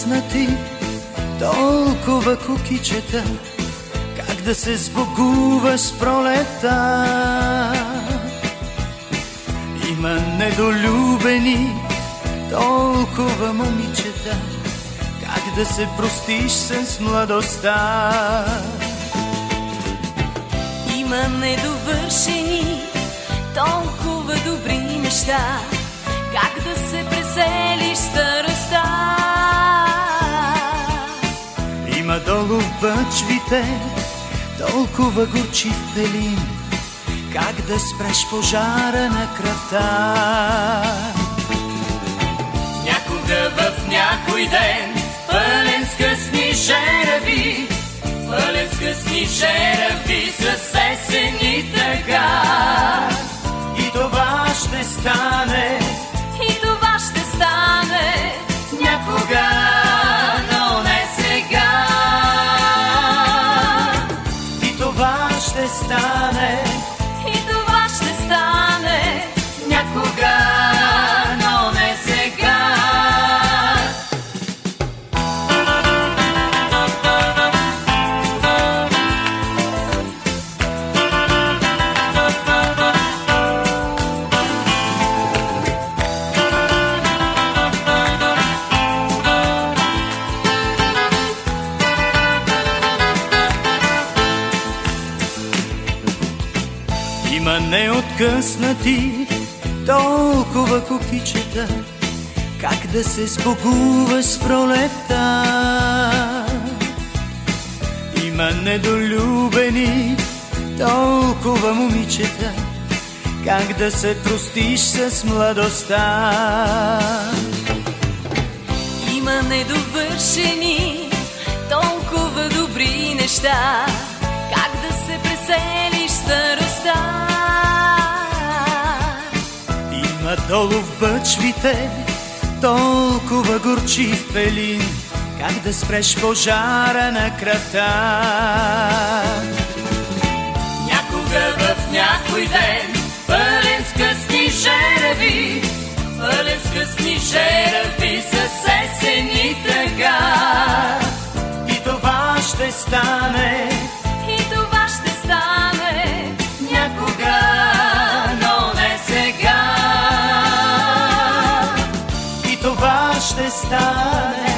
откъснати толкова кукичета, как да се сбогува с пролета. Има недолюбени толкова момичета, как да се простиш с младостта. Има недовършени толкова добри неща, как да се преселиш старостта. Има долу в бъчвите толкова горчив пелин, как да спреш пожара на кръвта. Някога в някой ден, пълен с късни жерави, пълен с късни жерави, с есени тъга. И това ще стане, и това ще стане някога, но не сега. И това ще стане, и това ще стане някога, но не сега. има неоткъснати толкова кукичета, как да се сбогува с пролета. Има недолюбени толкова момичета, как да се простиш с младостта. Има недовършени толкова добри неща, как да се преселиш старостта. Има долу в бъчвите толкова горчив пелин, как да спреш пожара на кръвта. Някога в някой ден, пълен с късни жерави, пълен с късни жерави, с есени тъга. И това ще стане, и това ще стане някога, но не сега. и това ще стане.